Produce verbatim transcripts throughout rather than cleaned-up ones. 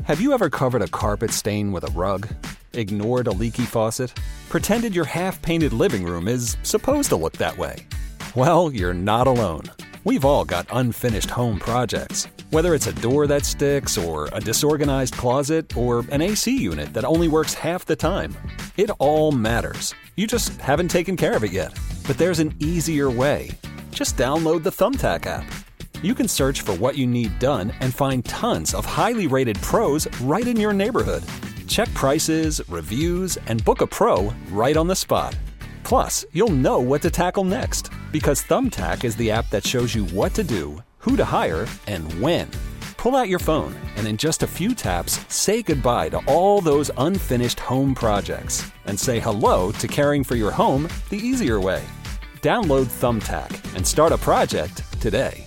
Have you ever covered a carpet stain with a rug? Ignored a leaky faucet? Pretended your half-painted living room is supposed to look that way? Well, you're not alone. We've all got unfinished home projects. Whether it's a door that sticks, or a disorganized closet, or an A C unit that only works half the time. It all matters. You just haven't taken care of it yet. But there's an easier way. Just download the Thumbtack app. You can search for what you need done and find tons of highly rated pros right in your neighborhood. Check prices, reviews, and book a pro right on the spot. Plus, you'll know what to tackle next, because Thumbtack is the app that shows you what to do, who to hire, and when. Pull out your phone, and in just a few taps, say goodbye to all those unfinished home projects, and say hello to caring for your home the easier way. Download Thumbtack and start a project today.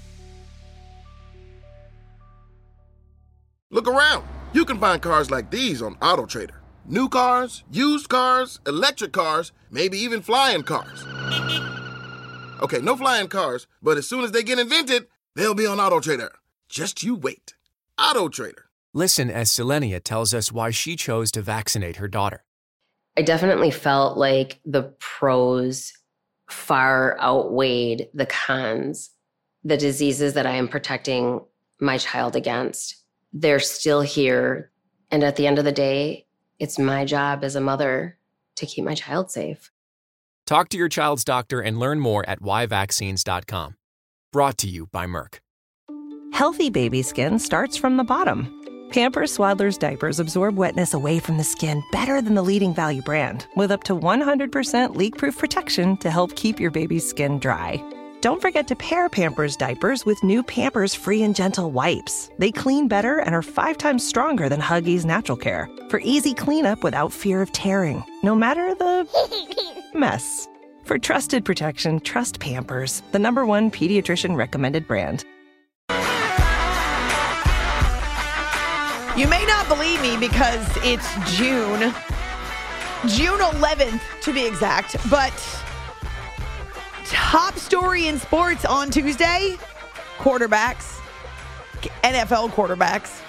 Look around. You can find cars like these on AutoTrader. New cars, used cars, electric cars, maybe even flying cars. Okay, no flying cars, but as soon as they get invented, they'll be on AutoTrader. Just you wait. AutoTrader. Listen as Selenia tells us why she chose to vaccinate her daughter. I definitely felt like the pros far outweighed the cons. The diseases that I am protecting my child against, they're still here. And at the end of the day, it's my job as a mother to keep my child safe. Talk to your child's doctor and learn more at why vaccines dot com. Brought to you by Merck. Healthy baby skin starts from the bottom. Pampers Swaddlers diapers absorb wetness away from the skin better than the leading value brand, with up to one hundred percent leak-proof protection to help keep your baby's skin dry. Don't forget to pair Pampers diapers with new Pampers Free and Gentle wipes. They clean better and are five times stronger than Huggies Natural Care for easy cleanup without fear of tearing, no matter the mess. For trusted protection, trust Pampers, the number one pediatrician recommended brand. You may not believe me because it's June, June eleventh to be exact, but top story in sports on Tuesday, quarterbacks, N F L quarterbacks.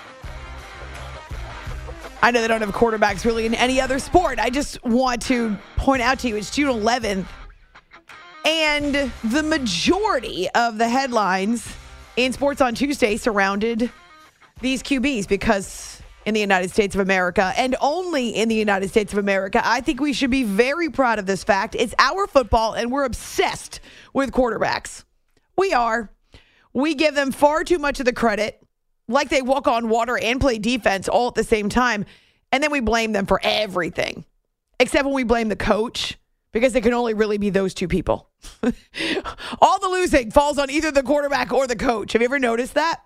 I know they don't have quarterbacks really in any other sport. I just want to point out to you it's June eleventh, and the majority of the headlines in sports on Tuesday surrounded these Q Bs because in the United States of America, and only in the United States of America, I think we should be very proud of this fact. It's our football, and we're obsessed with quarterbacks. We are. We give them far too much of the credit, like they walk on water and play defense all at the same time, and then we blame them for everything, except when we blame the coach, because it can only really be those two people. All the losing falls on either the quarterback or the coach. Have you ever noticed that?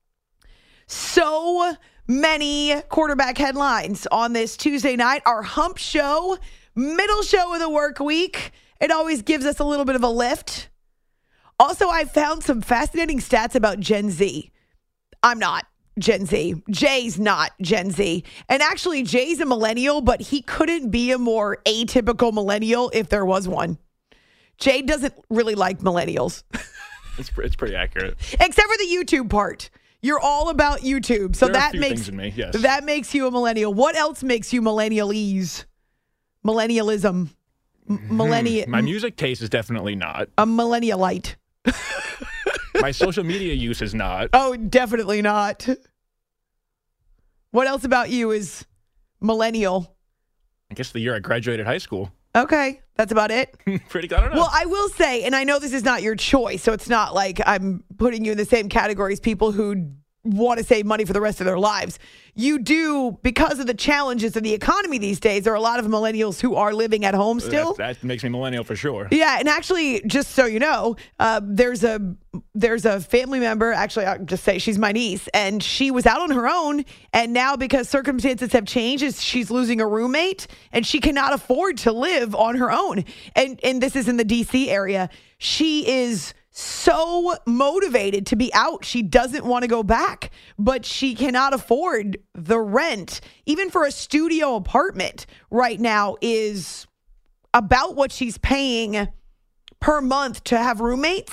So many quarterback headlines on this Tuesday night. Our hump show, middle show of the work week. It always gives us a little bit of a lift. Also, I found some fascinating stats about Gen Z. I'm not Gen Z. Jay's not Gen Z. And actually, Jay's a millennial, but he couldn't be a more atypical millennial if there was one. Jay doesn't really like millennials. It's, it's pretty accurate. Except for the YouTube part. You're all about YouTube. So there are that a few makes things in me, yes. that makes you a millennial. What else makes you millennialese? Millennialism. M- millennial. My music taste is definitely not. A millennialite. My social media use is not. Oh, definitely not. What else about you is millennial? I guess the year I graduated high school. Okay, that's about it. Pretty, I don't know. Well, I will say, and I know this is not your choice, so it's not like I'm putting you in the same category as people who want to save money for the rest of their lives. You do, because of the challenges of the economy these days, there are a lot of millennials who are living at home still. That, that makes me millennial for sure. Yeah, and actually, just so you know, uh, there's a there's a family member, actually, I'll just say she's my niece, and she was out on her own, and now because circumstances have changed, she's losing a roommate, and she cannot afford to live on her own. And, and this is in the D C area. She is so motivated to be out. She doesn't want to go back, but she cannot afford the rent. Even for a studio apartment right now is about what she's paying per month to have roommates.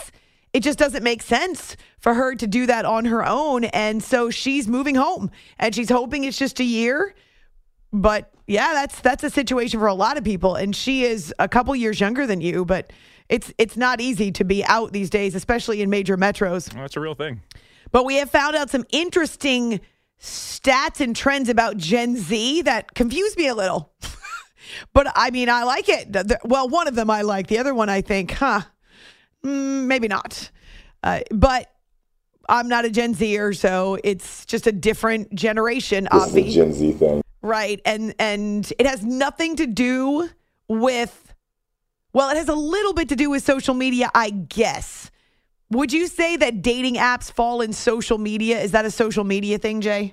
it just doesn't make sense for her to do that on her own. And so she's moving home and she's hoping it's just a year. But yeah, that's that's a situation for a lot of people. And she is a couple years younger than you, but it's it's not easy to be out these days, especially in major metros. Well, that's a real thing. But we have found out some interesting stats and trends about Gen Z that confuse me a little. But I mean, I like it. The- the- well, one of them I like. The other one I think, huh, mm, maybe not. Uh, but I'm not a Gen Zer, so it's just a different generation. This is a obvi- Gen Z thing. Right. And and it has nothing to do with, well, it has a little bit to do with social media, I guess. Would you say that dating apps fall in social media? Is that a social media thing, Jay?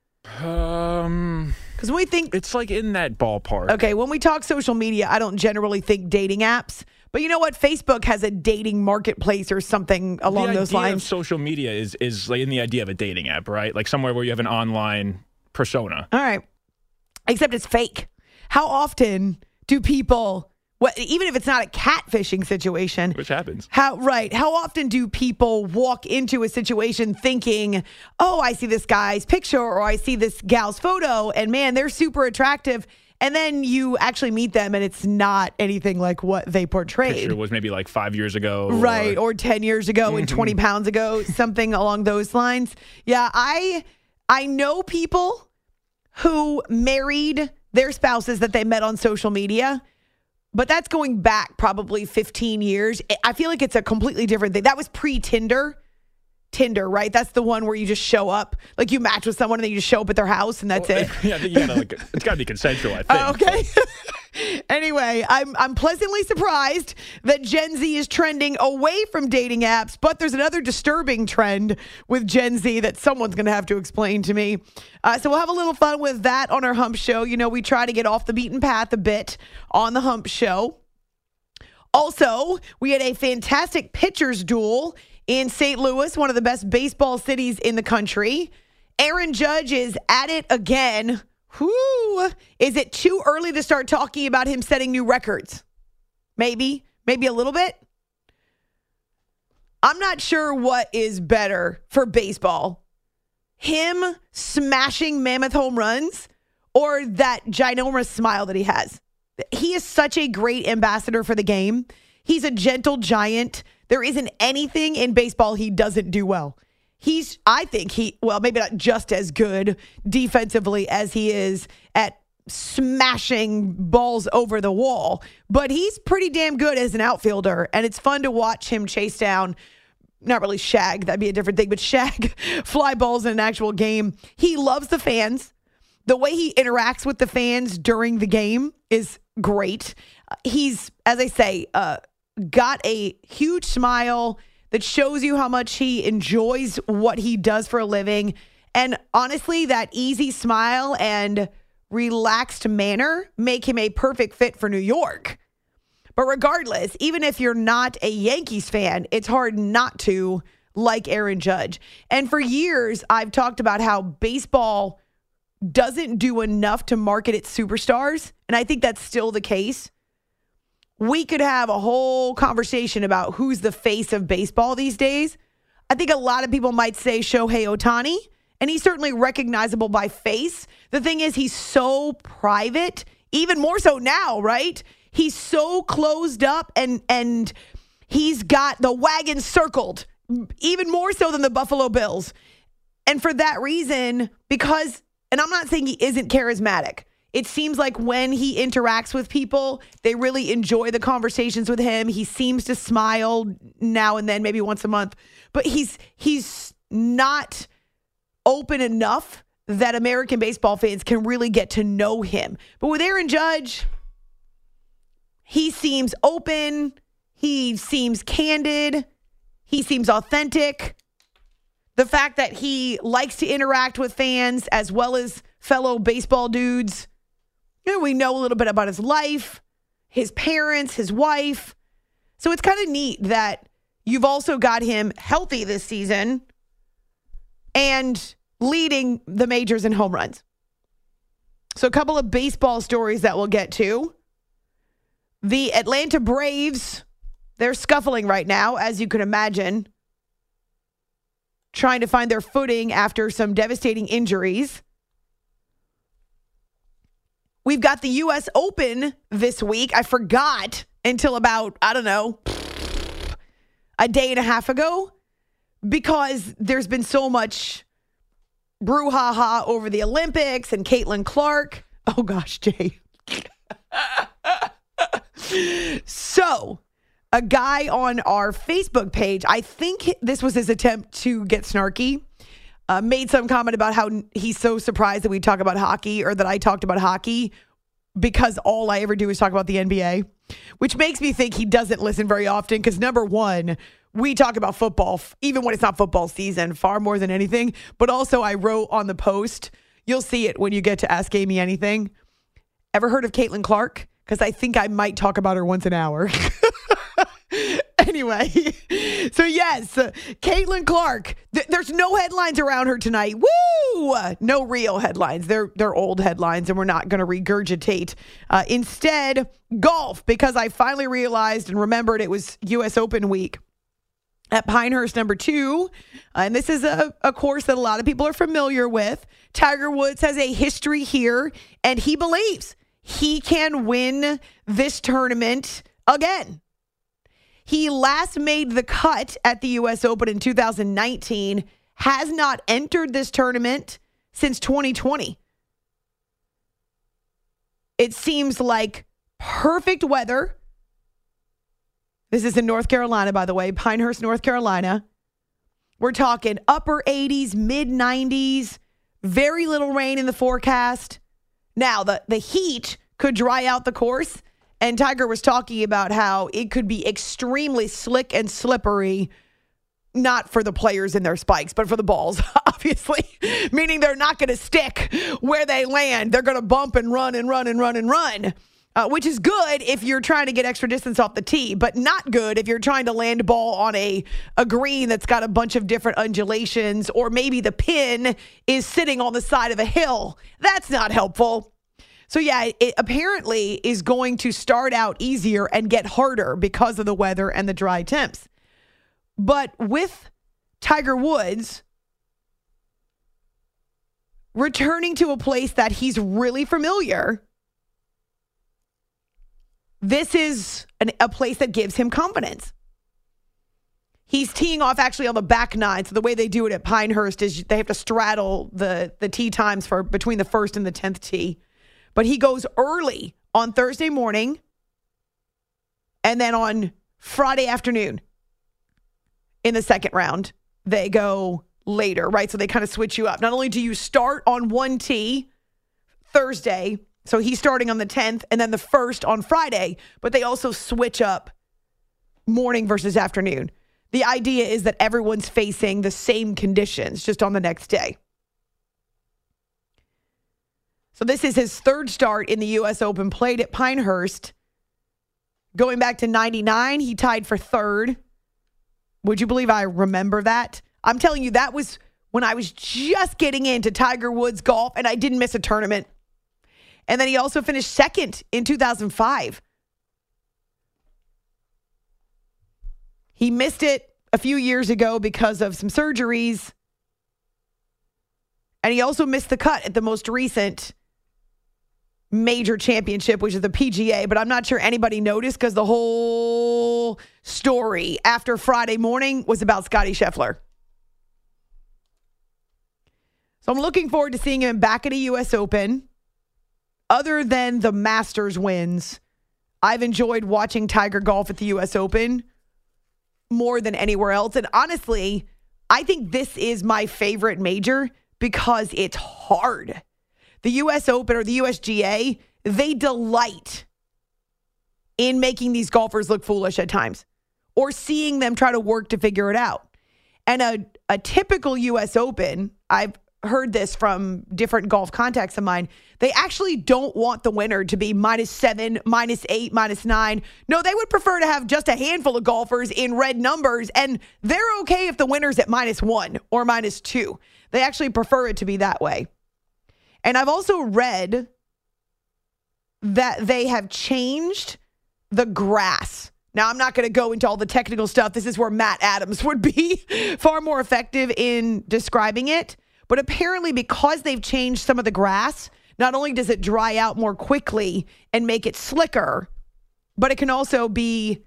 Um, Because when we think, it's like in that ballpark. okay, when we talk social media, I don't generally think dating apps. But you know what? Facebook has a dating marketplace or something along the those idea lines. Of social media is is like in the idea of a dating app, right? Like somewhere where you have an online persona. All right. Except it's fake. How often do people, what, even if it's not a catfishing situation, Which happens. How right? How often do people walk into a situation thinking, "Oh, I see this guy's picture or I see this gal's photo, and man, they're super attractive," and then you actually meet them and it's not anything like what they portrayed. Picture was maybe like five years ago. Right, Or, or ten years ago and twenty pounds ago, something along those lines. Yeah, I I know people who married their spouses that they met on social media, but that's going back probably fifteen years. I feel like it's a completely different thing. That was pre-Tinder. Tinder, right? That's the one where you just show up, like you match with someone and then you just show up at their house and that's it. yeah, you gotta, like, it's got to be consensual, I think. Oh, okay. Anyway, I'm I'm pleasantly surprised that Gen Z is trending away from dating apps, but there's another disturbing trend with Gen Z that someone's going to have to explain to me. Uh, so we'll have a little fun with that on our Hump Show. You know, we try to get off the beaten path a bit on the Hump Show. Also, we had a fantastic pitchers duel in Saint Louis, one of the best baseball cities in the country. Aaron Judge is at it again. Whoo! Is it too early to start talking about him setting new records? Maybe. Maybe a little bit. I'm not sure what is better for baseball. Him smashing mammoth home runs or that ginormous smile that he has. He is such a great ambassador for the game. He's a gentle giant. There isn't anything in baseball he doesn't do well. He's, I think he, well, maybe not just as good defensively as he is at smashing balls over the wall, but he's pretty damn good as an outfielder, and it's fun to watch him chase down, not really shag, that'd be a different thing, but shag fly balls in an actual game. He loves the fans. The way he interacts with the fans during the game is great. Uh, he's, as I say, uh, got a huge smile that shows you how much he enjoys what he does for a living. And honestly, that easy smile and relaxed manner make him a perfect fit for New York. But regardless, even if you're not a Yankees fan, it's hard not to like Aaron Judge. And for years, I've talked about how baseball doesn't do enough to market its superstars. And I think that's still the case. We could have a whole conversation about who's the face of baseball these days. I think a lot of people might say Shohei Ohtani, and he's certainly recognizable by face. The thing is, he's so private, even more so now, right? He's so closed up, and and he's got the wagon circled, even more so than the Buffalo Bills. And for that reason, because, and I'm not saying he isn't charismatic, it seems like when he interacts with people, they really enjoy the conversations with him. He seems to smile now and then, maybe once a month. But he's he's not open enough that American baseball fans can really get to know him. But with Aaron Judge, he seems open. He seems candid. He seems authentic. The fact that he likes to interact with fans as well as fellow baseball dudes. You know, we know a little bit about his life, his parents, his wife. So it's kind of neat that you've also got him healthy this season and leading the majors in home runs. So a couple of baseball stories that we'll get to. The Atlanta Braves they're scuffling right now, as you can imagine, trying to find their footing after some devastating injuries. We've got the U S Open this week. I forgot until about, I don't know, a day and a half ago, because there's been so much brouhaha over the Olympics and Caitlin Clark. Oh gosh, Jay. So, a guy on our Facebook page, I think this was his attempt to get snarky, uh, made some comment about how he's so surprised that we talk about hockey, or that I talked about hockey, because all I ever do is talk about the N B A, which makes me think he doesn't listen very often, because number one, we talk about football, even when it's not football season, far more than anything. But also, I wrote on the post, you'll see it when you get to Ask Amy Anything. Ever heard of Caitlin Clark? Because I think I might talk about her once an hour. Anyway, so yes, uh, Caitlin Clark. Th- there's no headlines around her tonight. Woo! No real headlines. They're they're old headlines, and we're not going to regurgitate. Uh, instead, golf, because I finally realized and remembered it was U S Open week at Pinehurst number two. Uh, and this is a, a course that a lot of people are familiar with. Tiger Woods has a history here, and he believes he can win this tournament again. He last made the cut at the U S Open in two thousand nineteen, has not entered this tournament since twenty twenty. It seems like perfect weather. This is in North Carolina, by the way, Pinehurst, North Carolina. We're talking upper eighties, mid nineties, very little rain in the forecast. Now, the, the heat could dry out the course, and Tiger was talking about how it could be extremely slick and slippery, not for the players in their spikes, but for the balls, obviously, meaning they're not going to stick where they land. They're going to bump and run and run and run and run, uh, which is good if you're trying to get extra distance off the tee, but not good if you're trying to land a ball on a, a green that's got a bunch of different undulations, or maybe the pin is sitting on the side of a hill. That's not helpful. So yeah, it apparently is going to start out easier and get harder because of the weather and the dry temps. But with Tiger Woods returning to a place that he's really familiar, this is an, a place that gives him confidence. He's teeing off actually on the back nine. So the way they do it at Pinehurst is they have to straddle the, the tee times for between the first and the tenth tee. But he goes early on Thursday morning, and then on Friday afternoon in the second round, they go later, right? So they kind of switch you up. Not only do you start on one tee Thursday, so he's starting on the tenth, and then the first on Friday, but they also switch up morning versus afternoon. The idea is that everyone's facing the same conditions just on the next day. So this is his third start in the U S Open, played at Pinehurst. Going back to ninety-nine, he tied for third. Would you believe I remember that? I'm telling you, that was when I was just getting into Tiger Woods golf, and I didn't miss a tournament. And then he also finished second in two thousand five. He missed it a few years ago because of some surgeries. And he also missed the cut at the most recent major championship, which is the P G A, but I'm not sure anybody noticed because the whole story after Friday morning was about Scottie Scheffler. So I'm looking forward to seeing him back at a U S Open. Other than the Masters wins, I've enjoyed watching Tiger golf at the U S Open more than anywhere else. And honestly, I think this is my favorite major because it's hard. The U S Open or the U S G A, they delight in making these golfers look foolish at times or seeing them try to work to figure it out. And a, a typical U S Open, I've heard this from different golf contacts of mine, they actually don't want the winner to be minus seven, minus eight, minus nine. No, they would prefer to have just a handful of golfers in red numbers, and they're okay if the winner's at minus one or minus two. They actually prefer it to be that way. And I've also read that they have changed the grass Now, I'm not going to go into all the technical stuff. This is where Matt Adams would be far more effective in describing it. But apparently, because they've changed some of the grass, not only does it dry out more quickly and make it slicker, but it can also be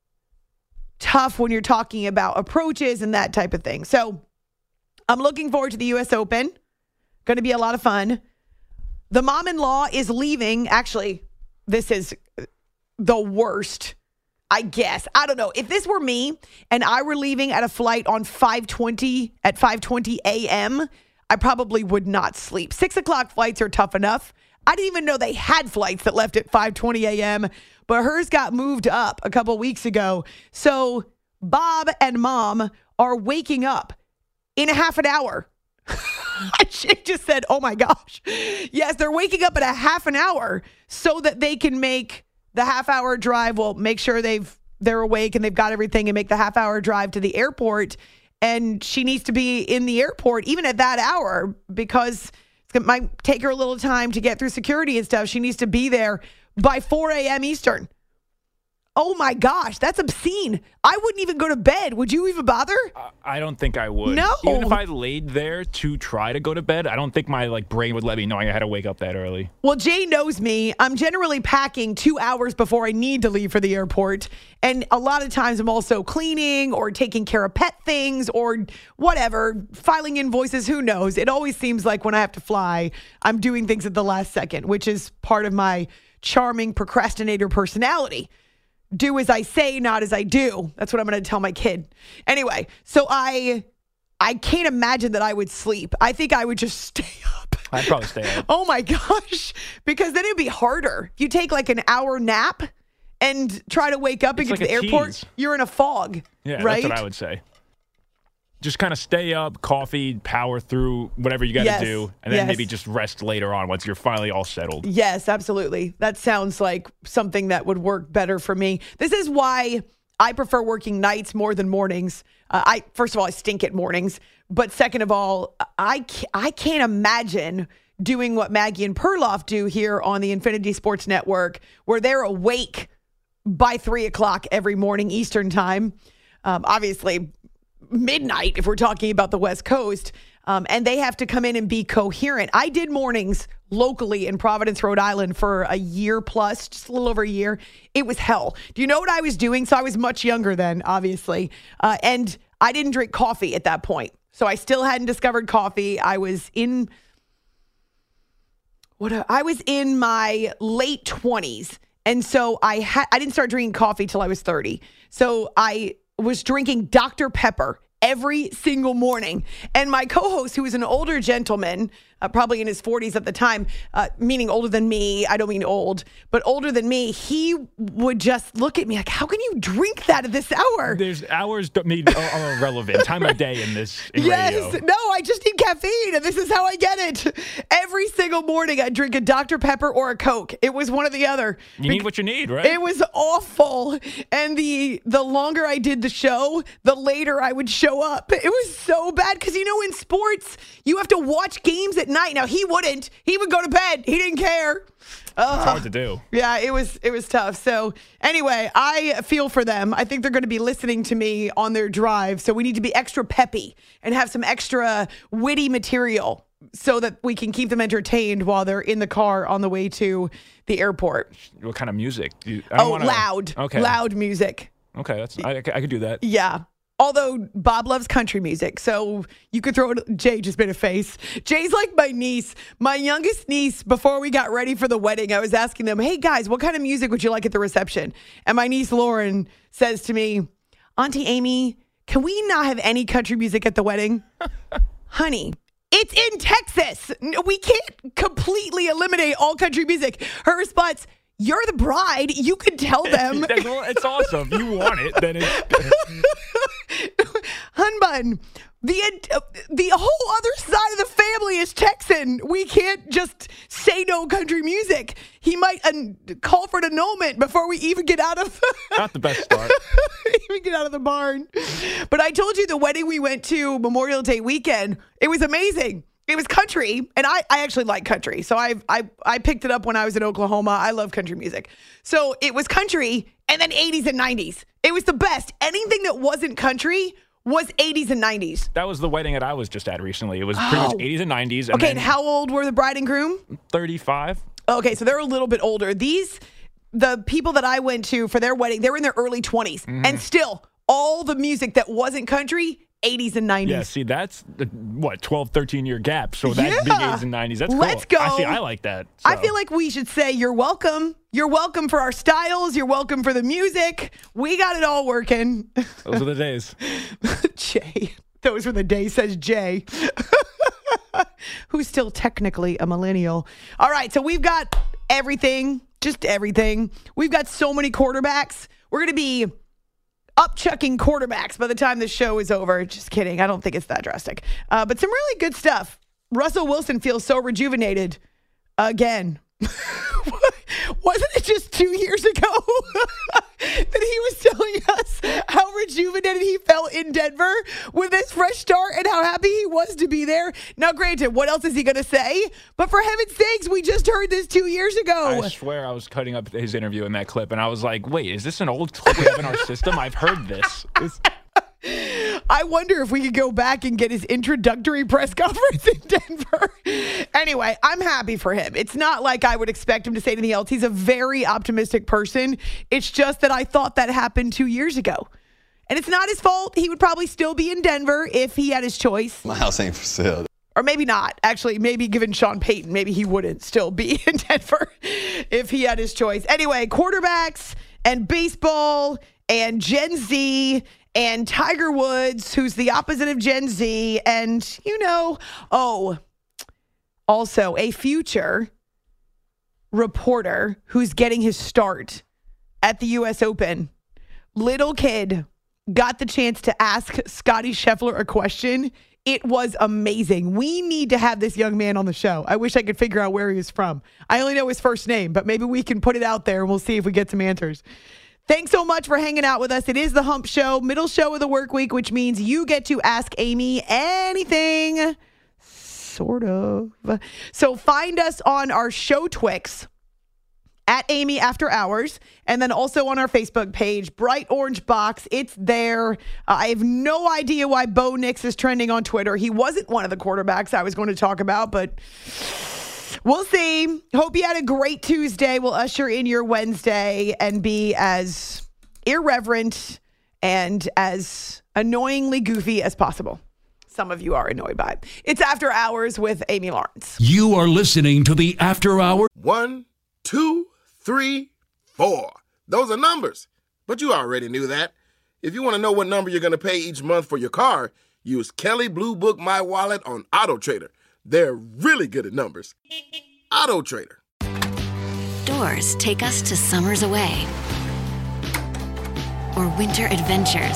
tough when you're talking about approaches and that type of thing. So I'm looking forward to the U S Open. Going to be a lot of fun. The mom-in-law is leaving. Actually, this is the worst, I guess. I don't know. If this were me and I were leaving at a flight on five twenty at five twenty a.m., I probably would not sleep. Six o'clock flights are tough enough. I didn't even know they had flights that left at five twenty a.m., but hers got moved up a couple weeks ago. So Bob and Mom are waking up in a half an hour. She just said, oh my gosh. Yes, they're waking up in a half an hour so that they can make the half hour drive. Well, make sure they've, they're awake and they've got everything and make the half hour drive to the airport. And she needs to be in the airport even at that hour because it might take her a little time to get through security and stuff. She needs to be there by four a.m. Eastern. Oh my gosh, that's obscene. I wouldn't even go to bed. Would you even bother? Uh, I don't think I would. No. Even if I laid there to try to go to bed, I don't think my like brain would let me know I had to wake up that early. Well, Jay knows me. I'm generally packing two hours before I need to leave for the airport. And a lot of times I'm also cleaning or taking care of pet things or whatever, filing invoices, who knows. It always seems like when I have to fly, I'm doing things at the last second, which is part of my charming procrastinator personality. Do as I say, not as I do. That's what I'm going to tell my kid. Anyway, so I I can't imagine that I would sleep. I think I would just stay up. I'd probably stay up. Oh my gosh. Because then it'd be harder. If you take like an hour nap and try to wake up and It's get like to the a airport, tease. you're in a fog. Yeah, right? that's what I would say. Just kind of stay up, coffee, power through whatever you got to Yes, do, and then yes. maybe just rest later on once you're finally all settled. Yes, absolutely. That sounds like something that would work better for me. This is why I prefer working nights more than mornings. Uh, I first of all, I stink at mornings, but second of all, I ca- I can't imagine doing what Maggie and Perloff do here on the Infinity Sports Network, where they're awake by three o'clock every morning Eastern time. Um, obviously, midnight if we're talking about the West Coast. Um, and they have to come in and be coherent. I did mornings locally in Providence, Rhode Island for a year plus, just a little over a year. It was hell. Do you know what I was doing? So I was much younger then, obviously. Uh, and I didn't drink coffee at that point. So I still hadn't discovered coffee. I was in, what a, I was in my late twenties. And so I had, I didn't start drinking coffee till I was thirty. So I was drinking Doctor Pepper every single morning. And my co-host, who was an older gentleman, uh, probably in his forties at the time, uh, meaning older than me, I don't mean old, but older than me, he would just look at me like, how can you drink that at this hour? There's hours don't mean are, are irrelevant. Time of day in this in Yes, radio. no, I just need caffeine, and this is how I get it. Every single morning, I drink a Doctor Pepper or a Coke. It was one or the other. You need what you need, right? It was awful. And the the longer I did the show, the later I would show up. It was so bad because, you know, in sports, you have to watch games at night. Now, he wouldn't. He would go to bed. He didn't care. Ugh. It's hard to do. Yeah, it was it was tough. So anyway, I feel for them. I think they're going to be listening to me on their drive. So we need to be extra peppy and have some extra witty material so that we can keep them entertained while they're in the car on the way to the airport. What kind of music? Do you, I don't Oh, wanna, loud. Okay. Loud music. Okay, that's I, I could do that. Yeah. Although Bob loves country music, so you could throw it. Jay just made a face. Jay's like my niece, my youngest niece. Before we got ready for the wedding, I was asking them, hey guys, what kind of music would you like at the reception? And my niece Lauren says to me, Auntie Amy, can we not have any country music at the wedding? Honey, it's in Texas. We can't completely eliminate all country music. Her response, you're the bride. You can tell them. It's awesome. You want it, then it's Hunbun, the uh, the whole other side of the family is Texan. We can't just say no country music. He might uh, call for an annulment before we even get out of not the best start. even get out of the barn. But I told you the wedding we went to Memorial Day weekend, it was amazing. It was country, and I, I actually like country. So I I I picked it up when I was in Oklahoma. I love country music. So it was country, And then eighties and nineties. It was the best. Anything that wasn't country was eighties and nineties. That was the wedding that I was just at recently. It was pretty Oh. much eighties and nineties. And Okay, then and how old were the bride and groom? thirty-five. Okay, so they're a little bit older. These, the people that I went to for their wedding, they were in their early twenties. Mm-hmm. And still, all the music that wasn't country, eighties and nineties. Yeah, see, that's, the, what, twelve, thirteen-year gap. So that's Yeah. big eighties and nineties. That's Let's cool. go. I see, I like that. I so. feel like we should say you're welcome. You're welcome for our styles. You're welcome for the music. We got it all working. Those are the days. Jay. Those were the days, says Jay. Who's still technically a millennial. All right, so we've got everything, just everything. We've got so many quarterbacks. We're going to be upchucking quarterbacks by the time the show is over. Just kidding. I don't think it's that drastic. Uh, but some really good stuff. Russell Wilson feels so rejuvenated again. Wasn't it just two years ago that he was telling us how rejuvenated he felt in Denver with his fresh start and how happy he was to be there? Now, granted, what else is he going to say? But for heaven's sakes, we just heard this two years ago. I swear I was cutting up his interview in that clip, and I was like, wait, is this an old clip we have in our system? I've heard this. It's- I wonder if we could go back and get his introductory press conference in Denver. Anyway, I'm happy for him. It's not like I would expect him to say anything else. He's a very optimistic person. It's just that I thought that happened two years ago. And it's not his fault. He would probably still be in Denver if he had his choice. My house ain't for sale. Or maybe not. Actually, maybe given Sean Payton, maybe he wouldn't still be in Denver if he had his choice. Anyway, quarterbacks and baseball and Gen Z and Tiger Woods, who's the opposite of Gen Z. And, you know, oh, also a future reporter who's getting his start at the U S Open. Little kid got the chance to ask Scottie Scheffler a question. It was amazing. We need to have this young man on the show. I wish I could figure out where he was from. I only know his first name, but maybe we can put it out there and we'll see if we get some answers. Thanks so much for hanging out with us. It is the Hump Show, middle show of the work week, which means you get to ask Amy anything, sort of. So find us on our show Twix at Amy After Hours, and then also on our Facebook page, Bright Orange Box. It's there. Uh, I have no idea why Bo Nix is trending on Twitter. He wasn't one of the quarterbacks I was going to talk about, but we'll see. Hope you had a great Tuesday. We'll usher in your Wednesday and be as irreverent and as annoyingly goofy as possible. Some of you are annoyed by it. It's After Hours with Amy Lawrence. You are listening to the After Hour. One, two, three, four. Those are numbers. But you already knew that. If you want to know what number you're going to pay each month for your car, use Kelley Blue Book My Wallet on AutoTrader. They're really good at numbers. AutoTrader. Doors take us to summers away or winter adventures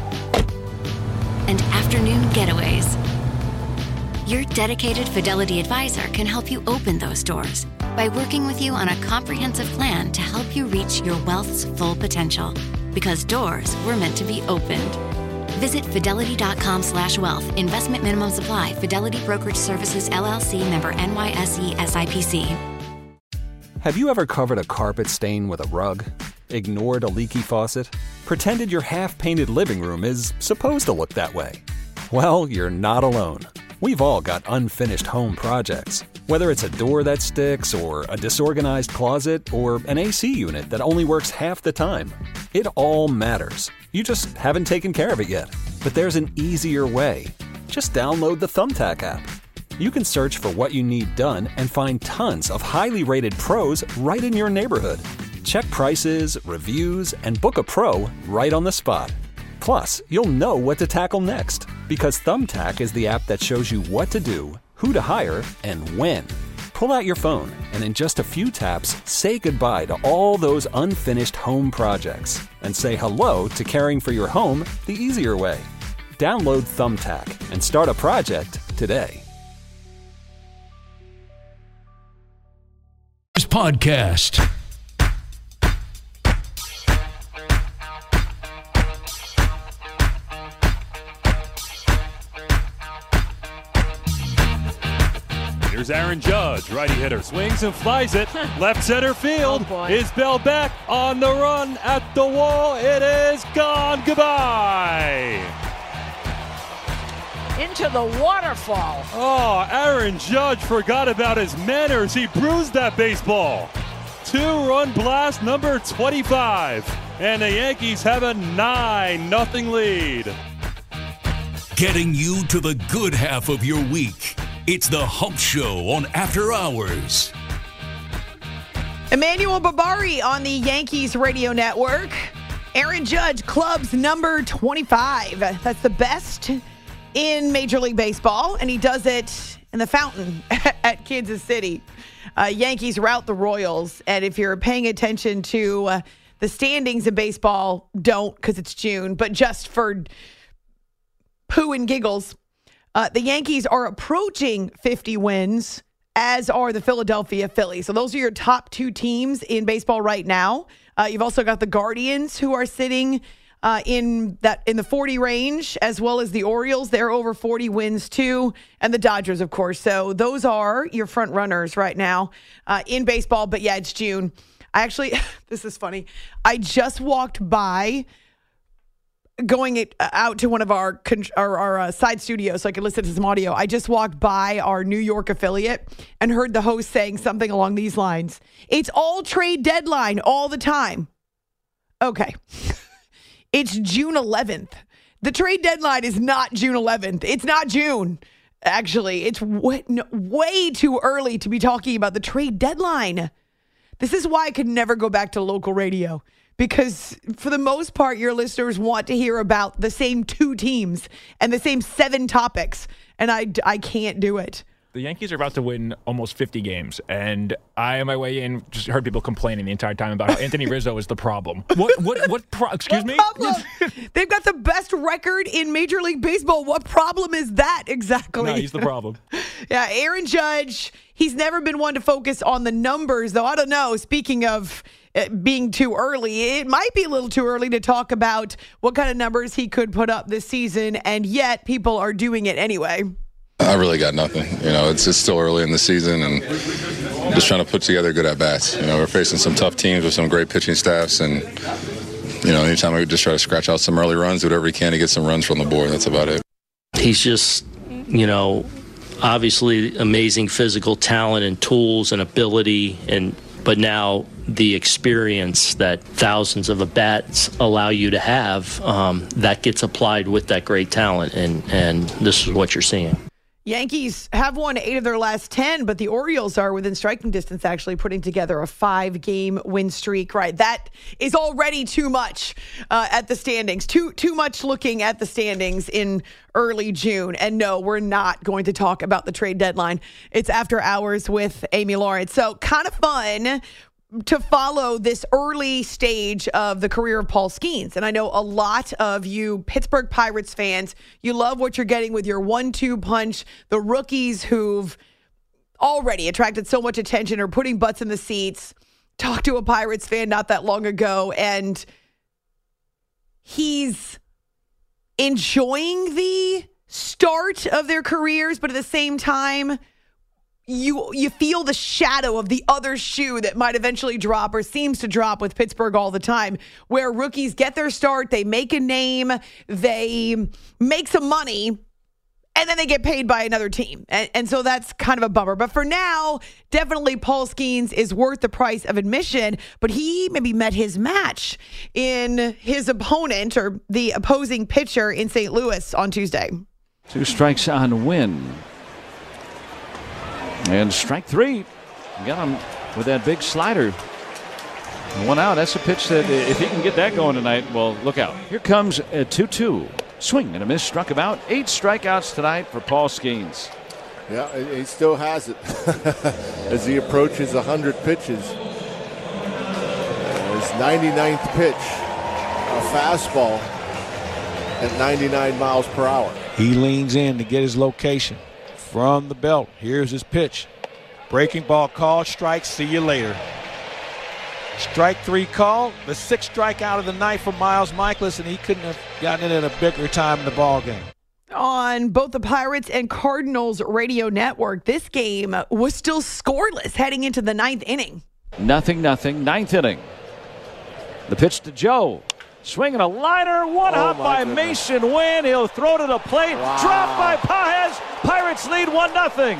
and afternoon getaways. Your dedicated Fidelity advisor can help you open those doors by working with you on a comprehensive plan to help you reach your wealth's full potential. Because doors were meant to be opened. Visit fidelity.com slash wealth. Investment minimum supply. Fidelity Brokerage Services, L L C, member N Y S E S I P C. Have you ever covered a carpet stain with a rug? Ignored a leaky faucet? Pretended your half-painted living room is supposed to look that way? Well, you're not alone. We've all got unfinished home projects. Whether it's a door that sticks, or a disorganized closet, or an A C unit that only works half the time. It all matters. You just haven't taken care of it yet. But there's an easier way. Just download the Thumbtack app. You can search for what you need done and find tons of highly rated pros right in your neighborhood. Check prices, reviews, and book a pro right on the spot. Plus, you'll know what to tackle next, because Thumbtack is the app that shows you what to do, who to hire, and when. Pull out your phone and in just a few taps, say goodbye to all those unfinished home projects and say hello to caring for your home the easier way. Download Thumbtack and start a project today. Podcast. Here's Here's Aaron Judge, righty hitter, swings and flies it. Left center field. Oh, boy. Is Bell back on the run at the wall? It is gone. Goodbye. Into the waterfall. Oh, Aaron Judge forgot about his manners. He bruised that baseball. Two-run blast number twenty-five. And the Yankees have a nine nothing lead. Getting you to the good half of your week. It's the Hump Show on After Hours. Emmanuel Barbari on the Yankees radio network. Aaron Judge, club's number twenty-five. That's the best in Major League Baseball, and he does it in the fountain at Kansas City. Uh, Yankees rout the Royals, and if you're paying attention to uh, the standings in baseball, don't, because it's June, but just for poo and giggles, uh, the Yankees are approaching fifty wins, as are the Philadelphia Phillies. So those are your top two teams in baseball right now. Uh, you've also got the Guardians, who are sitting Uh, in that in the forty range, as well as the Orioles. They're over forty wins too, and the Dodgers, of course. So those are your front runners right now uh, in baseball. But yeah, it's June. I actually, this is funny. I just walked by, going it, uh, out to one of our our, our uh, side studios so I could listen to some audio. I just walked by our New York affiliate and heard the host saying something along these lines. It's all trade deadline all the time. Okay. It's June eleventh. The trade deadline is not June eleventh. It's not June, actually. It's way, no, way too early to be talking about the trade deadline. This is why I could never go back to local radio, because for the most part, your listeners want to hear about the same two teams and the same seven topics, and I, I can't do it. The Yankees are about to win almost fifty games, and I, on my way in, just heard people complaining the entire time about how Anthony Rizzo is the problem. What? What? What? Pro- excuse what me. Problem? They've got the best record in Major League Baseball. What problem is that exactly? No, he's the problem. Yeah, Aaron Judge. He's never been one to focus on the numbers, though. I don't know. Speaking of it being too early, it might be a little too early to talk about what kind of numbers he could put up this season, and yet people are doing it anyway. I really got nothing. You know, it's just still early in the season and just trying to put together good at-bats. You know, we're facing some tough teams with some great pitching staffs, and, you know, anytime we just try to scratch out some early runs, do whatever we can to get some runs from the board. That's about it. He's just, you know, obviously amazing physical talent and tools and ability, and but now the experience that thousands of at-bats allow you to have, um, that gets applied with that great talent, and, and this is what you're seeing. Yankees have won eight of their last ten, but the Orioles are within striking distance, actually putting together a five-game win streak. Right, that is already too much uh, at the standings. Too too much looking at the standings in early June. And no, we're not going to talk about the trade deadline. It's After Hours with Amy Lawrence. So kind of fun to follow this early stage of the career of Paul Skenes. And I know a lot of you Pittsburgh Pirates fans, you love what you're getting with your one two punch, the rookies who've already attracted so much attention are putting butts in the seats. Talked to a Pirates fan not that long ago, and he's enjoying the start of their careers, but at the same time, You you feel the shadow of the other shoe that might eventually drop, or seems to drop with Pittsburgh all the time, where rookies get their start, they make a name, they make some money, and then they get paid by another team. And, and so that's kind of a bummer. But for now, definitely Paul Skenes is worth the price of admission, but he maybe met his match in his opponent, or the opposing pitcher in Saint Louis on Tuesday. Two strikes on Wynn. And strike three. Got him with that big slider. One out. That's a pitch that if he can get that going tonight, well, look out. Here comes a two two. Swing and a miss. Struck him out. Eight strikeouts tonight for Paul Skenes. Yeah, he still has it as he approaches one hundred pitches. His ninety-ninth pitch, a fastball at ninety-nine miles per hour. He leans in to get his location. From the belt, here's his pitch. Breaking ball called, strike, see you later. Strike three called, the sixth strikeout of the night for Miles Michaelis, and he couldn't have gotten it at a bigger time in the ball game. on both the Pirates and Cardinals radio network, this game was still scoreless heading into the ninth inning. Nothing, nothing. Ninth inning. The pitch to Joe. Swinging a liner. One Oh, hop by goodness. Mason Wynn. He'll throw to the plate. Wow. Dropped by Paez. Pirates lead one nothing.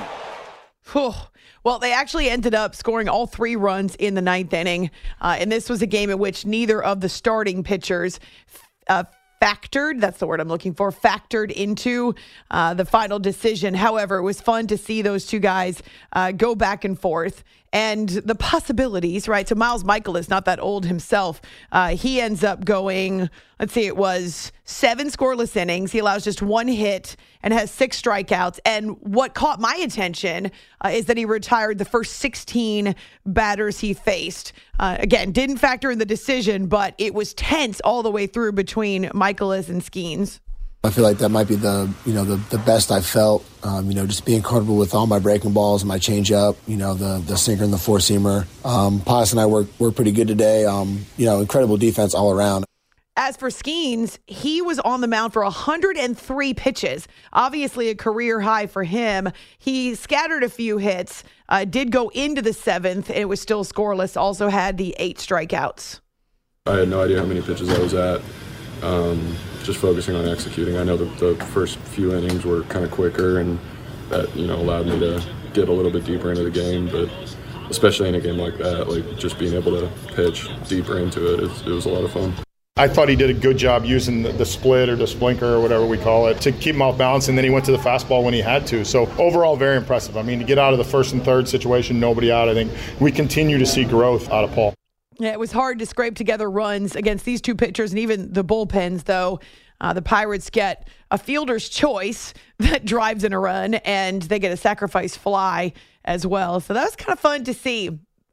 Well, they actually ended up scoring all three runs in the ninth inning. Uh, and this was a game in which neither of the starting pitchers uh, factored, that's the word I'm looking for, factored into uh, the final decision. However, it was fun to see those two guys uh, go back and forth. And the possibilities, right? So Miles Michaelis, not that old himself, uh, he ends up going, let's see, it was seven scoreless innings. He allows just one hit and has six strikeouts. And what caught my attention uh, is that he retired the first sixteen batters he faced. Uh, again, didn't factor in the decision, but it was tense all the way through between Michaelis and Skeens. I feel like that might be the, you know, the, the best I've felt, um, you know, just being comfortable with all my breaking balls, my changeup, you know, the the sinker and the four-seamer. Um, Paez and I worked worked pretty good today. Um, you know, incredible defense all around. As for Skeens, he was on the mound for one hundred three pitches. Obviously a career high for him. He scattered a few hits, uh, did go into the seventh. It was still scoreless, also had the eight strikeouts. I had no idea how many pitches I was at. Um, just focusing on executing. I know the, the first few innings were kind of quicker, and that, you know, allowed me to get a little bit deeper into the game. But especially in a game like that, like just being able to pitch deeper into it, it, it was a lot of fun. I thought he did a good job using the, the split or the splinker or whatever we call it to keep him off balance, and then he went to the fastball when he had to. So overall, very impressive. I mean, to get out of the first and third situation, nobody out, I think we continue to see growth out of Paul. Yeah, it was hard to scrape together runs against these two pitchers and even the bullpens, though. Uh, the Pirates get a fielder's choice that drives in a run, and they get a sacrifice fly as well. So that was kind of fun to see.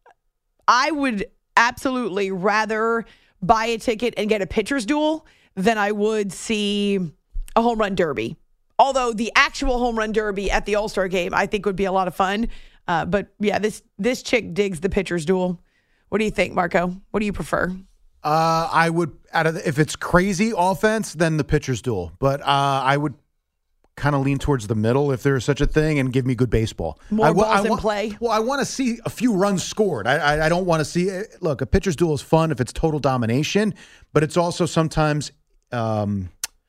I would absolutely rather buy a ticket and get a pitcher's duel than I would see a home run derby. Although the actual home run derby at the All-Star game, I think would be a lot of fun. Uh, but yeah, this this chick digs the pitcher's duel. What do you think, Marco? What do you prefer? Uh, I would, out of the, if it's crazy offense, then the pitcher's duel. But uh, I would kind of lean towards the middle, if there is such a thing, and give me good baseball. More I, balls I, in want, play. Well, I want to see a few runs scored. I, I, I don't want to see – look, a pitcher's duel is fun if it's total domination, but it's also sometimes um,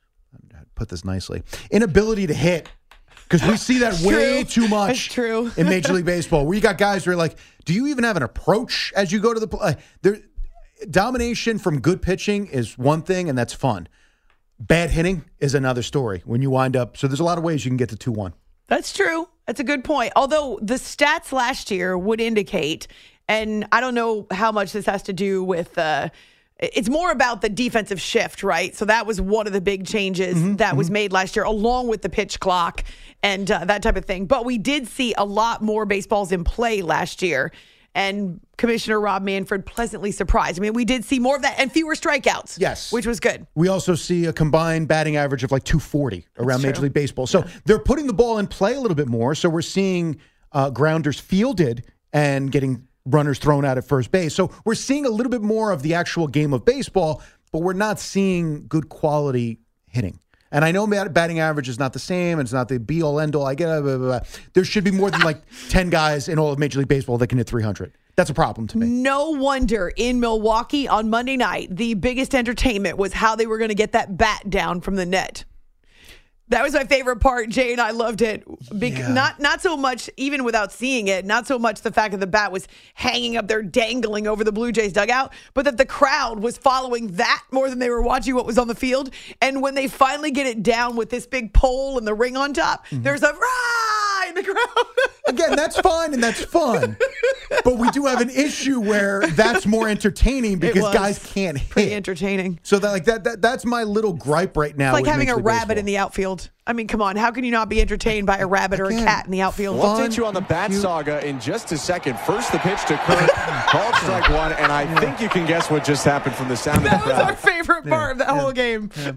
– put this nicely – inability to hit. Because we see that way too much true. in Major League Baseball, where you got guys who are like, do you even have an approach as you go to the play? There, domination from good pitching is one thing, and that's fun. Bad hitting is another story when you wind up. So there's a lot of ways you can get to two one. That's true. That's a good point. Although the stats last year would indicate, and I don't know how much this has to do with uh, it's more about the defensive shift, right? So that was one of the big changes mm-hmm, that mm-hmm. was made last year, along with the pitch clock and uh, that type of thing. But we did see a lot more baseballs in play last year. And Commissioner Rob Manfred pleasantly surprised. I mean, we did see more of that and fewer strikeouts. Yes. Which was good. We also see a combined batting average of like two forty around Major League Baseball. So yeah. they're putting the ball in play a little bit more. So we're seeing uh, grounders fielded and getting runners thrown out at first base. So we're seeing a little bit more of the actual game of baseball, but we're not seeing good quality hitting. And I know batting average is not the same. It's not the be-all, end-all. I get it. Blah, blah, blah. There should be more than like ten guys in all of Major League Baseball that can hit three hundred. That's a problem to me. No wonder in Milwaukee on Monday night, the biggest entertainment was how they were going to get that bat down from the net. That was my favorite part. Jay and I loved it. Be- yeah. Not not so much, even without seeing it, not so much the fact that the bat was hanging up there dangling over the Blue Jays dugout, but that the crowd was following that more than they were watching what was on the field. And when they finally get it down with this big pole and the ring on top, mm-hmm. there's a rah in the crowd. Again, that's fine and that's fun. But we do have an issue where that's more entertaining because guys can't hit. Pretty entertaining. So that like that, that that's my little gripe right now. It's like having Major a League rabbit Baseball. in the outfield. I mean, come on. How can you not be entertained by a rabbit or a cat in the outfield? We'll update you on the bat saga in just a second. First, the pitch to Kurt. Called strike one, and I yeah. think you can guess what just happened from the sound that of the crowd. That was our favorite part yeah. of that yeah. whole game. Yeah.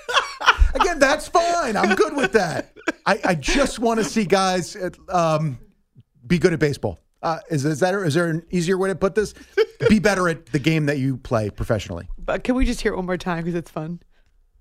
Again, that's fine. I'm good with that. I, I just want to see guys um, be good at baseball. Uh, is, is that is there an easier way to put this? Be better at the game that you play professionally. But can we just hear it one more time because it's fun?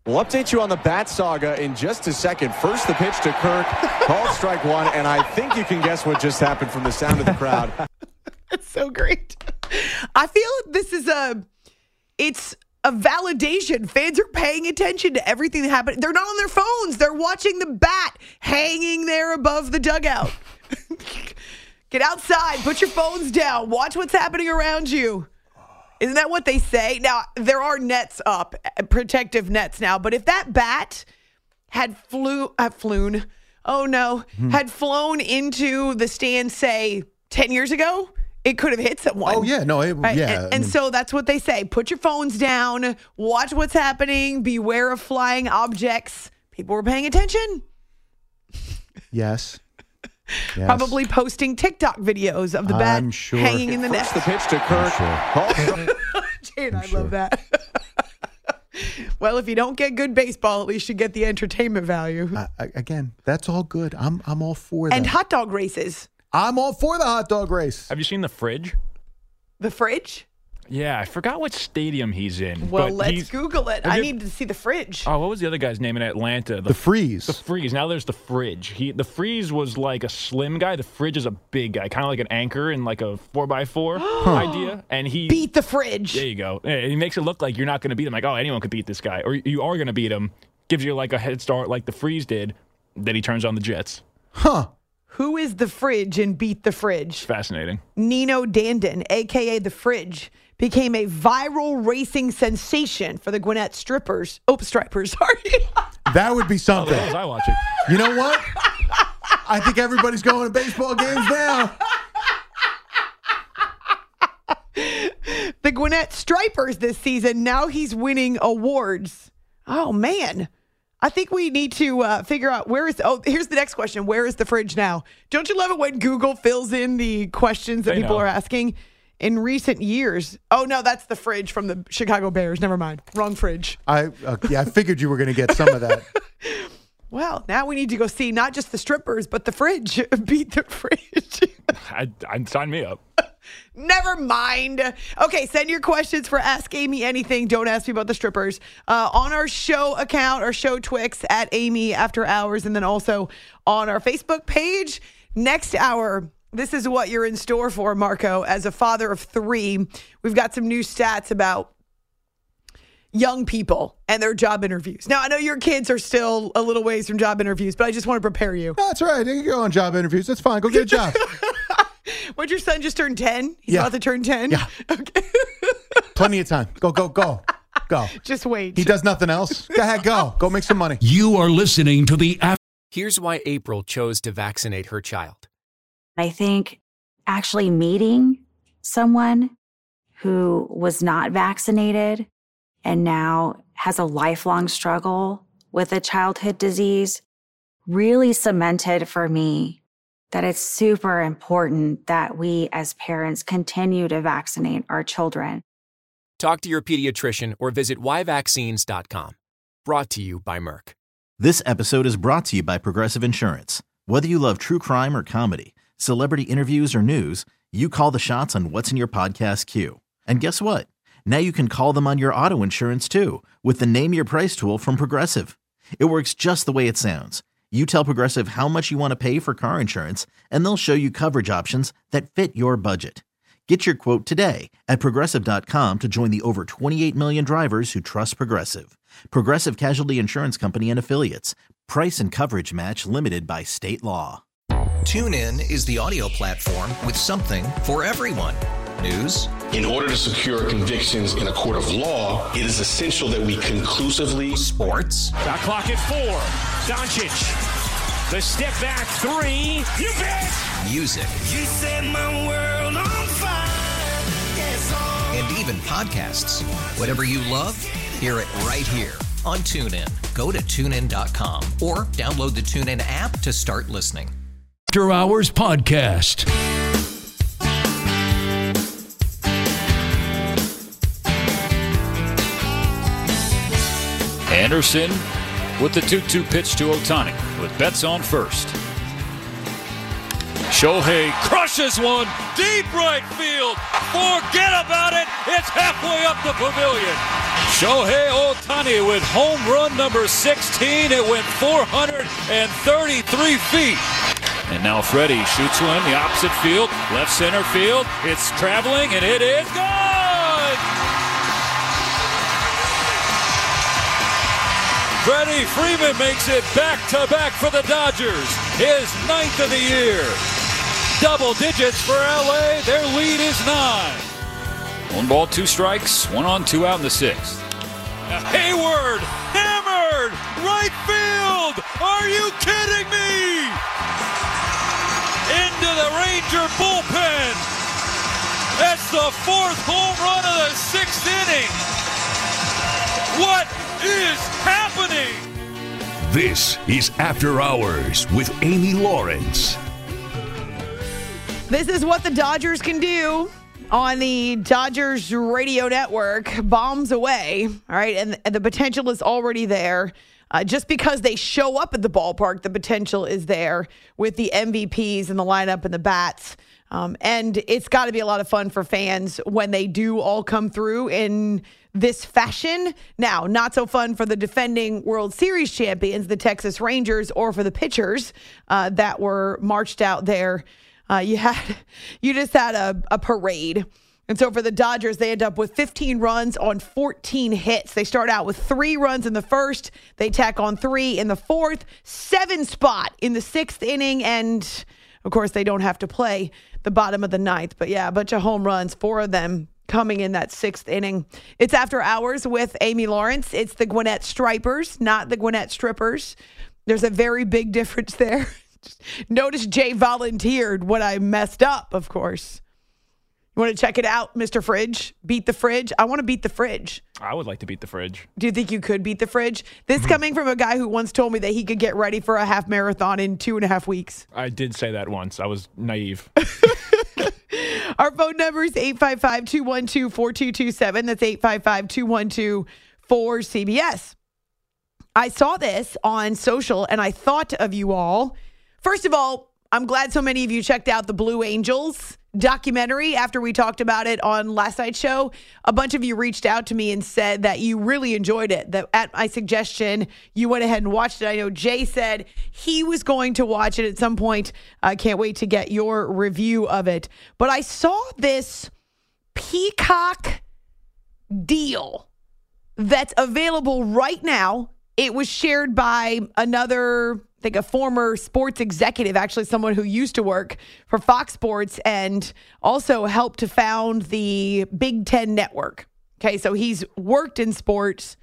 We'll update you on the bat saga in just a second. First, the pitch to Kirk, called strike one, and I think you can guess what just happened from the sound of the crowd. That's so great. I feel this is a, it's a validation. Fans are paying attention to everything that happened. They're not on their phones. They're watching the bat hanging there above the dugout. Get outside, put your phones down, watch what's happening around you. Isn't that what they say? Now, there are nets up, protective nets now, but if that bat had flew, uh, flown, oh no, hmm. had flown into the stands, say, ten years ago, it could have hit someone. Oh, yeah, no, it, right? yeah. And, and so that's what they say. Put your phones down, watch what's happening, beware of flying objects. People were paying attention. Yes. Yes. Probably posting TikTok videos of the bat I'm sure. hanging in the net. First, the pitch to Kirk. Sure. Jane, I sure. love that. Well, if you don't get good baseball, at least you get the entertainment value. Uh, again, that's all good. I'm I'm all for that. And hot dog races. I'm all for the hot dog race. Have you seen the fridge? The fridge? Yeah, I forgot what stadium he's in. Well, but let's he's, Google it. I you, need to see the fridge. Oh, what was the other guy's name in Atlanta? The, the Freeze. The Freeze. Now there's the Fridge. He, the Freeze was like a slim guy. The Fridge is a big guy, kind of like an anchor in like a four by four idea. And he beat the Fridge. There you go. And he makes it look like you're not going to beat him. Like, oh, anyone could beat this guy. Or you are going to beat him. Gives you like a head start like the Freeze did. Then he turns on the Jets. Huh. Who is the Fridge in Beat the Fridge? Fascinating. Nino Dandon, a k a. the Fridge, became a viral racing sensation for the Gwinnett Strippers. Oh, Stripers, sorry. That would be something. Oh, what was I watching? You know what? I think everybody's going to baseball games now. The Gwinnett Stripers this season, now he's winning awards. Oh, man. I think we need to uh, figure out where is, oh, here's the next question. Where is the Fridge now? Don't you love it when Google fills in the questions that they people know. are asking? In recent years, oh no, that's the Fridge from the Chicago Bears. Never mind, wrong Fridge. I uh, yeah, I figured you were going to get some of that. Well, now we need to go see not just the strippers, but the Fridge. Beat the Fridge. I, I'd sign me up. Never mind. Okay, send your questions for Ask Amy Anything. Don't ask me about the strippers. Uh, on our show account, our show Twix at Amy After Hours, and then also on our Facebook page. Next hour, this is what you're in store for, Marco. As a father of three, we've got some new stats about young people and their job interviews. Now, I know your kids are still a little ways from job interviews, but I just want to prepare you. That's all right. They can go on job interviews. That's fine. Go get a job. What, your son just turned ten? He's yeah. about to turn ten? Yeah. Okay. Plenty of time. Go, go, go. Go. Just wait. He does nothing else. Go ahead, go. Go make some money. You are listening to the... Here's why April chose to vaccinate her child. I think actually meeting someone who was not vaccinated and now has a lifelong struggle with a childhood disease really cemented for me that it's super important that we as parents continue to vaccinate our children. Talk to your pediatrician or visit why vaccines dot com. Brought to you by Merck. This episode is brought to you by Progressive Insurance. Whether you love true crime or comedy, celebrity interviews or news, you call the shots on what's in your podcast queue. And guess what? Now you can call them on your auto insurance too with the Name Your Price tool from Progressive. It works just the way it sounds. You tell Progressive how much you want to pay for car insurance, and they'll show you coverage options that fit your budget. Get your quote today at Progressive dot com to join the over twenty-eight million drivers who trust Progressive. Progressive Casualty Insurance Company and Affiliates. Price and coverage match limited by state law. TuneIn is the audio platform with something for everyone. News. In order to secure convictions in a court of law, it is essential that we conclusively. Sports. Got clock at four. Doncic. The step back three. You bet. Music. You set my world on fire. Yes, oh. And even podcasts. Whatever you love, hear it right here on TuneIn. Go to tune in dot com or download the TuneIn app to start listening. After Hours Podcast. Anderson with the two two pitch to Ohtani with Betts on first. Shohei crushes one. Deep right field. Forget about it. It's halfway up the pavilion. Shohei Ohtani with home run number sixteen. It went four hundred thirty-three feet. And now Freddie shoots one, the opposite field, left center field. It's traveling, and it is gone! Freddie Freeman makes it back-to-back for the Dodgers, his ninth of the year. Double digits for L A, their lead is nine. One ball, two strikes, one on, two out in the sixth. Hayward, hammered, right field! Are you kidding me? Into the Ranger bullpen. That's the fourth home run of the sixth inning. What is happening? This is After Hours with Amy Lawrence. This is what the Dodgers can do on the Dodgers radio network. Bombs away, all right, and, and the potential is already there. Uh, just because they show up at the ballpark, the potential is there with the M V Ps and the lineup and the bats. Um, and it's got to be a lot of fun for fans when they do all come through in this fashion. Now, not so fun for the defending World Series champions, the Texas Rangers, or for the pitchers uh, that were marched out there. Uh, you had, you just had a, a parade. And so for the Dodgers, they end up with fifteen runs on fourteen hits. They start out with three runs in the first. They tack on three in the fourth, seven spot in the sixth inning. And, of course, they don't have to play the bottom of the ninth. But, yeah, a bunch of home runs, four of them coming in that sixth inning. It's After Hours with Amy Lawrence. It's the Gwinnett Stripers, not the Gwinnett Strippers. There's a very big difference there. Notice Jay volunteered when I messed up, of course. You want to check it out, Mister Fridge? Beat the fridge? I want to beat the fridge. I would like to beat the fridge. Do you think you could beat the fridge? This coming from a guy who once told me that he could get ready for a half marathon in two and a half weeks. I did say that once. I was naive. Our phone number is eight five five, two one two, four two two seven. That's eight five five, two one two, four C B S. I saw this on social and I thought of you all. First of all, I'm glad so many of you checked out the Blue Angels documentary after we talked about it on last night's show. A bunch of you reached out to me and said that you really enjoyed it, that at my suggestion, you went ahead and watched it. I know Jay said he was going to watch it at some point. I can't wait to get your review of it. But I saw this Peacock deal that's available right now. It was shared by another, I think a former sports executive, actually someone who used to work for Fox Sports and also helped to found the Big Ten Network. Okay, so he's worked in sports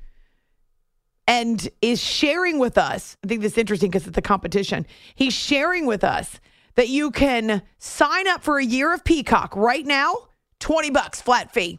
and is sharing with us, I think this is interesting because it's a competition. He's sharing with us that you can sign up for a year of Peacock right now, twenty bucks flat fee.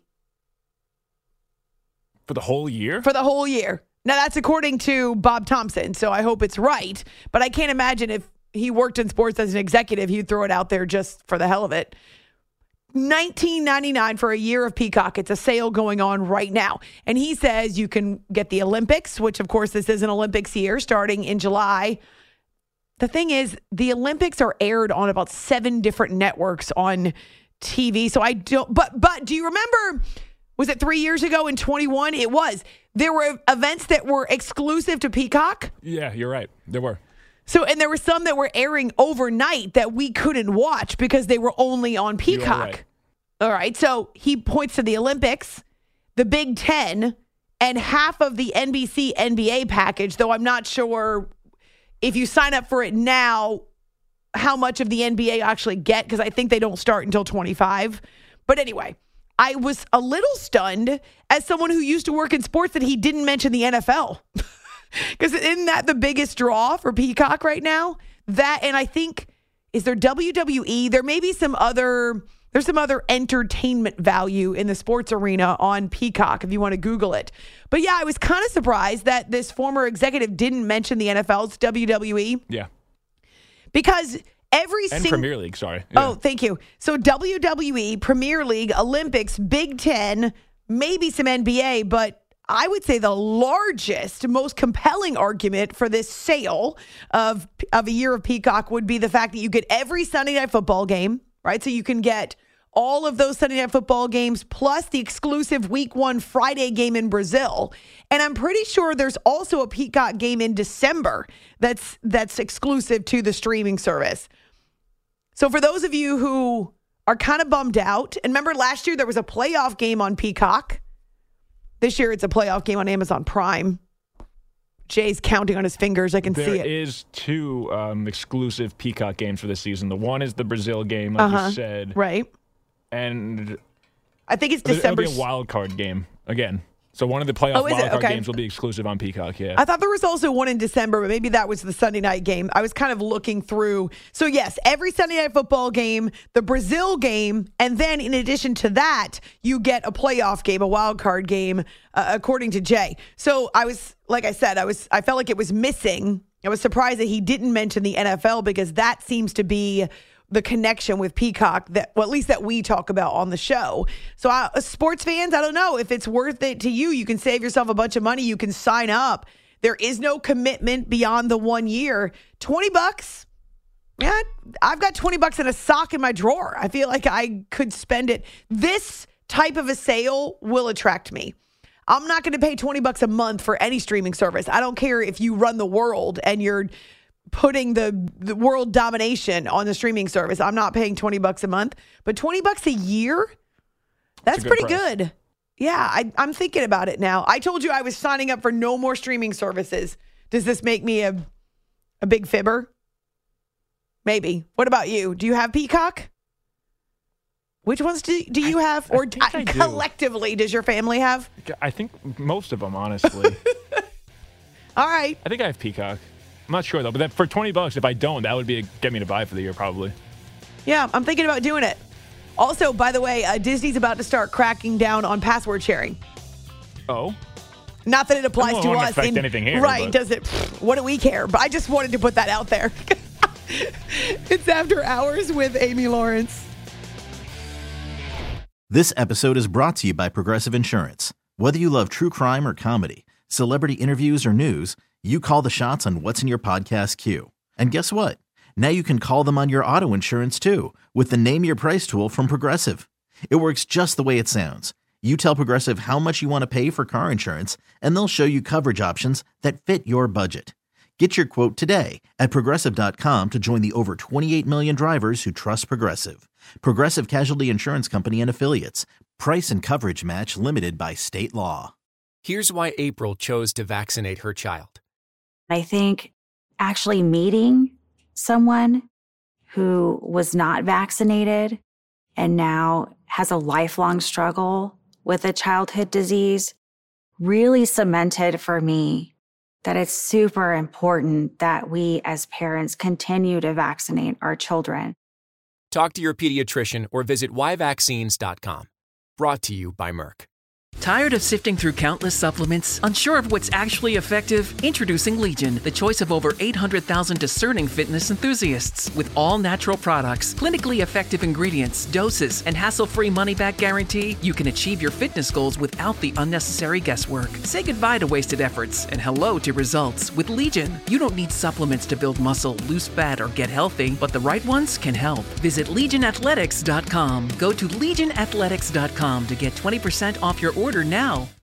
For the whole year? For the whole year. Now, that's according to Bob Thompson, so I hope it's right. But I can't imagine if he worked in sports as an executive, he'd throw it out there just for the hell of it. nineteen ninety-nine for a year of Peacock. It's a sale going on right now. And he says you can get the Olympics, which, of course, this is an Olympics year starting in July. The thing is, the Olympics are aired on about seven different networks on T V. So I don't, but, but do you remember, was it three years ago in twenty-one? It was. There were events that were exclusive to Peacock. Yeah, you're right. There were. So, and there were some that were airing overnight that we couldn't watch because they were only on Peacock. Right. All right. So he points to the Olympics, the Big Ten, and half of the N B C N B A package, though I'm not sure if you sign up for it now, how much of the N B A actually get, because I think they don't start until twenty-five. But anyway, I was a little stunned as someone who used to work in sports that he didn't mention the N F L. Because isn't that the biggest draw for Peacock right now? That, and I think, is there W W E? There may be some other, there's some other entertainment value in the sports arena on Peacock if you want to Google it. But yeah, I was kind of surprised that this former executive didn't mention the N F L's W W E. Yeah. Because every and sing- Premier League, sorry. Yeah. Oh, thank you. So W W E, Premier League, Olympics, Big Ten, maybe some N B A, but I would say the largest, most compelling argument for this sale of, of a year of Peacock would be the fact that you get every Sunday Night Football game, right? So you can get all of those Sunday Night Football games plus the exclusive week one Friday game in Brazil. And I'm pretty sure there's also a Peacock game in December that's that's exclusive to the streaming service. So for those of you who are kind of bummed out, and remember last year there was a playoff game on Peacock. This year it's a playoff game on Amazon Prime. Jay's counting on his fingers. I can there see it. There is two um, exclusive Peacock games for this season. The one is the Brazil game, like uh-huh. you said. Right. And I think it's December. It'll be a wild card game again. So one of the playoff oh, wild card okay. games will be exclusive on Peacock, yeah. I thought there was also one in December, but maybe that was the Sunday night game. I was kind of looking through. So, yes, every Sunday Night Football game, the Brazil game, and then in addition to that, you get a playoff game, a wild card game, uh, according to Jay. So I was, like I said, I was, I felt like it was missing. I was surprised that he didn't mention the N F L because that seems to be the connection with Peacock that, well, at least that we talk about on the show. So uh, sports fans, I don't know if it's worth it to you. You can save yourself a bunch of money. You can sign up. There is no commitment beyond the one year. twenty bucks. Yeah, I've got twenty bucks in a sock in my drawer. I feel like I could spend it. This type of a sale will attract me. I'm not going to pay twenty bucks a month for any streaming service. I don't care if you run the world and you're putting the, the world domination on the streaming service. I'm not paying twenty bucks a month, but twenty bucks a year, that's, that's good pretty price. Good. Yeah, I, I'm thinking about it now. I told you I was signing up for no more streaming services. Does this make me a, a big fibber? Maybe. What about you? Do you have Peacock? Which ones do, do you have? Or I I do. collectively, does your family have? I think most of them, honestly. All right. I think I have Peacock. I'm not sure, though. But then for twenty bucks, if I don't, that would be a get me to buy for the year, probably. Yeah, I'm thinking about doing it. Also, by the way, uh, Disney's about to start cracking down on password sharing. Oh? Not that it applies it to won't us. affect in, anything here. Right, but. does it? What do we care? But I just wanted to put that out there. It's After Hours with Amy Lawrence. This episode is brought to you by Progressive Insurance. Whether you love true crime or comedy, celebrity interviews or news, you call the shots on what's in your podcast queue. And guess what? Now you can call them on your auto insurance too with the Name Your Price tool from Progressive. It works just the way it sounds. You tell Progressive how much you want to pay for car insurance, and they'll show you coverage options that fit your budget. Get your quote today at Progressive dot com to join the over twenty-eight million drivers who trust Progressive. Progressive Casualty Insurance Company and Affiliates. Price and coverage match limited by state law. Here's why April chose to vaccinate her child. I think actually meeting someone who was not vaccinated and now has a lifelong struggle with a childhood disease really cemented for me that it's super important that we as parents continue to vaccinate our children. Talk to your pediatrician or visit why vaccines dot com. Brought to you by Merck. Tired of sifting through countless supplements? Unsure of what's actually effective? Introducing Legion, the choice of over eight hundred thousand discerning fitness enthusiasts. With all natural products, clinically effective ingredients, doses, and hassle-free money-back guarantee, you can achieve your fitness goals without the unnecessary guesswork. Say goodbye to wasted efforts and hello to results. With Legion, you don't need supplements to build muscle, lose fat, or get healthy, but the right ones can help. Visit Legion Athletics dot com. Go to Legion Athletics dot com to get twenty percent off your order now.